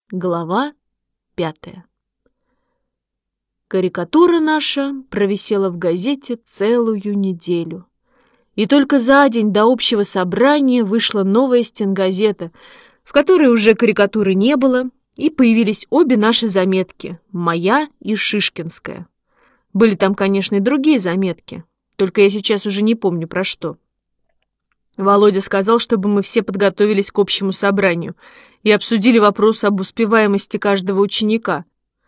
Глава 5. Карикатура наша провисела в газете целую неделю. И только за день до общего собрания вышла новая стенгазета, в которой уже карикатуры не было, и появились обе наши заметки, моя и Шишкинская. Были там, конечно, и другие заметки, только я сейчас уже не помню про что. Володя сказал, чтобы мы все подготовились к общему собранию и обсудили вопрос об успеваемости каждого ученика.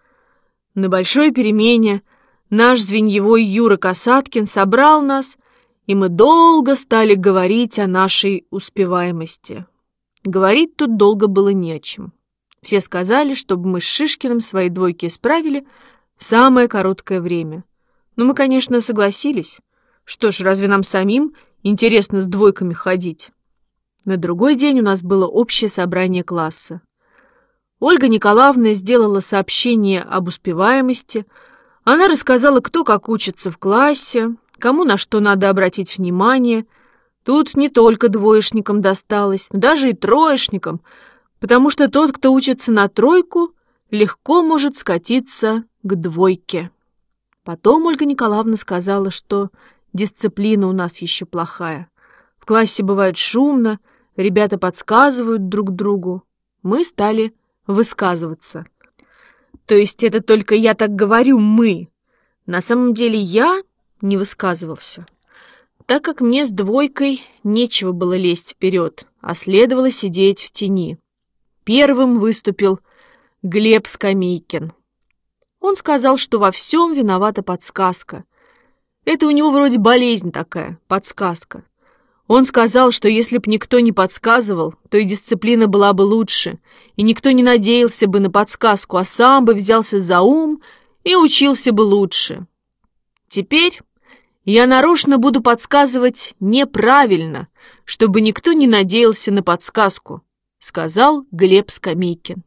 На большой перемене наш звеньевой Юра Касаткин собрал нас, и мы долго стали говорить о нашей успеваемости. Говорить тут долго было не о чем. Все сказали, чтобы мы с Шишкиным свои двойки исправили в самое короткое время. Но мы, конечно, согласились. Что ж, разве нам самим интересно с двойками ходить? На другой день у нас было общее собрание класса. Ольга Николаевна сделала сообщение об успеваемости. Она рассказала, кто как учится в классе, кому на что надо обратить внимание. Тут не только двоечникам досталось, но даже и троечникам, потому что тот, кто учится на тройку, легко может скатиться к двойке. Потом Ольга Николаевна сказала, что дисциплина у нас еще плохая. В классе бывает шумно, ребята подсказывают друг другу. Мы стали высказываться. То есть это только я так говорю «мы». На самом деле я не высказывался, так как мне с двойкой нечего было лезть вперед, а следовало сидеть в тени. Первым выступил Глеб Скамейкин. Он сказал, что во всем виновата подсказка. Это у него вроде болезнь такая, подсказка. Он сказал, что если б никто не подсказывал, то и дисциплина была бы лучше, и никто не надеялся бы на подсказку, а сам бы взялся за ум и учился бы лучше. Теперь я нарочно буду подсказывать неправильно, чтобы никто не надеялся на подсказку, сказал Глеб Скамейкин.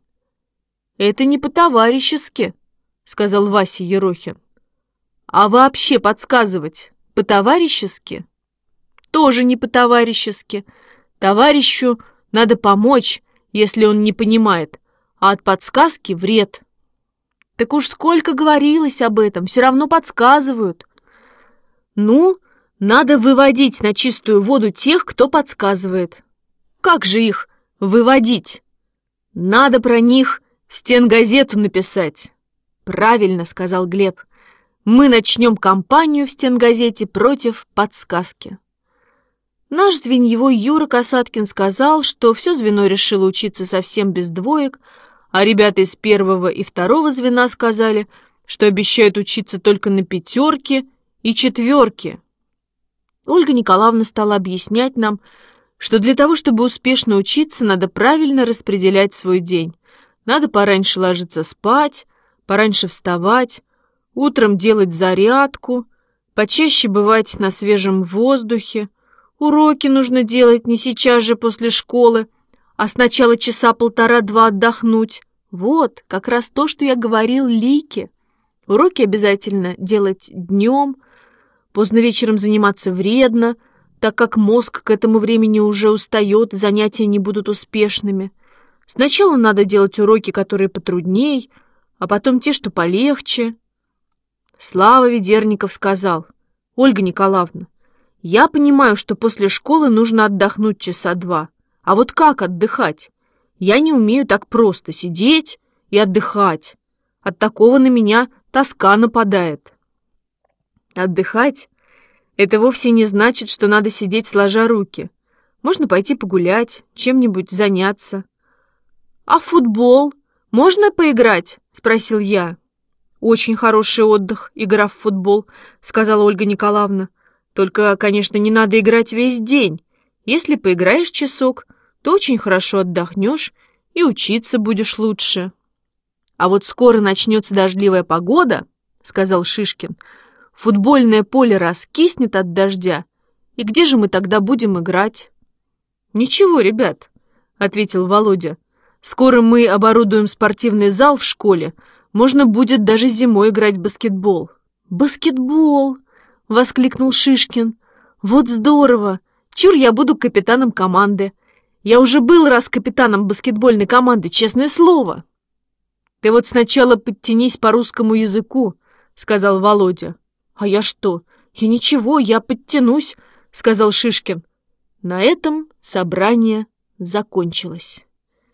Это не по-товарищески, сказал Вася Ерохин. А вообще подсказывать по-товарищески? Тоже не по-товарищески. Товарищу надо помочь, если он не понимает, а от подсказки вред. Так уж сколько говорилось об этом, все равно подсказывают. Ну, надо выводить на чистую воду тех, кто подсказывает. Как же их выводить? Надо про них в стенгазету написать. Правильно, сказал Глеб. Мы начнем кампанию в стенгазете против подсказки. Наш звеньевой Юра Касаткин сказал, что все звено решило учиться совсем без двоек, а ребята из первого и второго звена сказали, что обещают учиться только на пятерки и четверки. Ольга Николаевна стала объяснять нам, что для того, чтобы успешно учиться, надо правильно распределять свой день. Надо пораньше ложиться спать, пораньше вставать, утром делать зарядку, почаще бывать на свежем воздухе. Уроки нужно делать не сейчас же после школы, а сначала часа полтора-два отдохнуть. Вот, как раз то, что я говорил Лике. Уроки обязательно делать днем, поздно вечером заниматься вредно, так как мозг к этому времени уже устает, занятия не будут успешными. Сначала надо делать уроки, которые потрудней, а потом те, что полегче. Слава Ведерников сказал: «Ольга Николаевна, я понимаю, что после школы нужно отдохнуть часа два. А вот как отдыхать? Я не умею так просто сидеть и отдыхать. От такого на меня тоска нападает». Отдыхать — это вовсе не значит, что надо сидеть сложа руки. Можно пойти погулять, чем-нибудь заняться. «А в футбол можно поиграть?» — спросил я. «Очень хороший отдых, игра в футбол», — сказала Ольга Николаевна. «Только, конечно, не надо играть весь день. Если поиграешь часок, то очень хорошо отдохнешь и учиться будешь лучше». «А вот скоро начнется дождливая погода», — сказал Шишкин. «Футбольное поле раскиснет от дождя. И где же мы тогда будем играть?» «Ничего, ребят», — ответил Володя. «Скоро мы оборудуем спортивный зал в школе. Можно будет даже зимой играть в баскетбол». «Баскетбол!» — воскликнул Шишкин. «Вот здорово! Чур, я буду капитаном команды. Я уже был раз капитаном баскетбольной команды, честное слово». «Ты вот сначала подтянись по русскому языку», — сказал Володя. «А я что? Я ничего, я подтянусь», — сказал Шишкин. На этом собрание закончилось.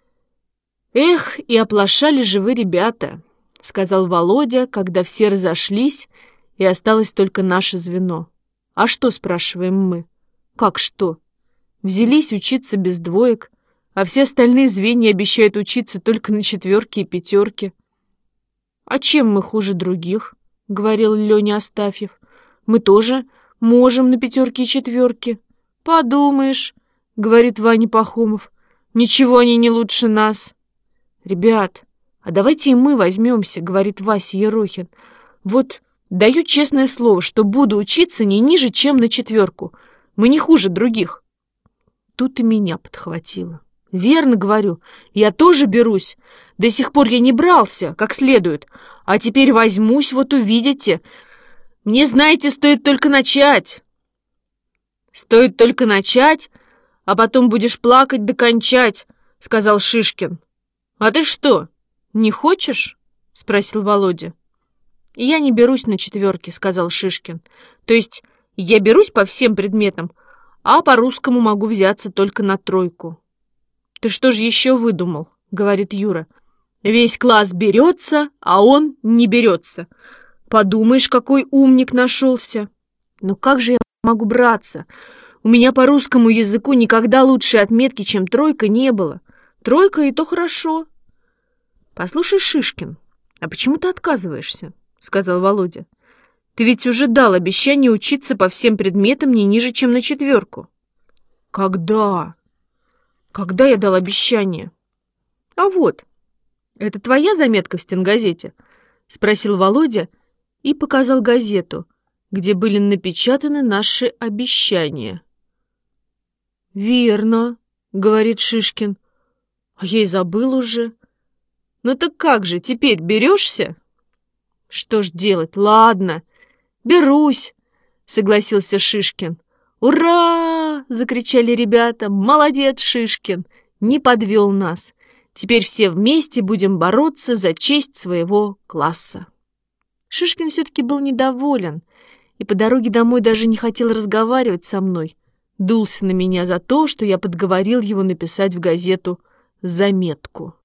«Эх, и оплошали же вы, ребята», — сказал Володя, когда все разошлись, и осталось только наше звено. «А что?» — спрашиваем мы. «Как что? Взялись учиться без двоек, а все остальные звенья обещают учиться только на 4 и 5. «А чем мы хуже других?» — говорил Леня Астафьев. «Мы тоже можем на 5 и 4. «Подумаешь», — говорит Ваня Пахомов, — «ничего они не лучше нас». «Ребят, а давайте и мы возьмемся», — говорит Вася Ерохин. «Вот даю честное слово, что буду учиться не ниже, чем на 4. Мы не хуже других». Тут и меня подхватило. «Верно, — говорю, — я тоже берусь. До сих пор я не брался, как следует, а теперь возьмусь, вот увидите. Мне, знаете, стоит только начать». «Стоит только начать, а потом будешь плакать докончать», — сказал Шишкин. «А ты что, не хочешь?» — спросил Володя. «Я не берусь на 4, — сказал Шишкин. «То есть я берусь по всем предметам, а по русскому могу взяться только на 3. «Ты что же еще выдумал?» — говорит Юра. «Весь класс берется, а он не берется. Подумаешь, какой умник нашелся!» «Ну как же я могу браться? У меня по русскому языку никогда лучшей отметки, чем 3, не было. 3 и то хорошо». «Послушай, Шишкин, а почему ты отказываешься?» — сказал Володя. «Ты ведь уже дал обещание учиться по всем предметам не ниже, чем на 4. «Когда? Когда я дал обещание?» «А вот, это твоя заметка в стенгазете?» — спросил Володя и показал газету, где были напечатаны наши обещания. «Верно», — говорит Шишкин. «А я и забыл уже». «Ну так как же, теперь берешься?» «Что ж делать? Ладно, берусь», — согласился Шишкин. «Ура!» — закричали ребята. «Молодец, Шишкин! Не подвел нас. Теперь все вместе будем бороться за честь своего класса». Шишкин все-таки был недоволен и по дороге домой даже не хотел разговаривать со мной. Дулся на меня за то, что я подговорил его написать в газету заметку.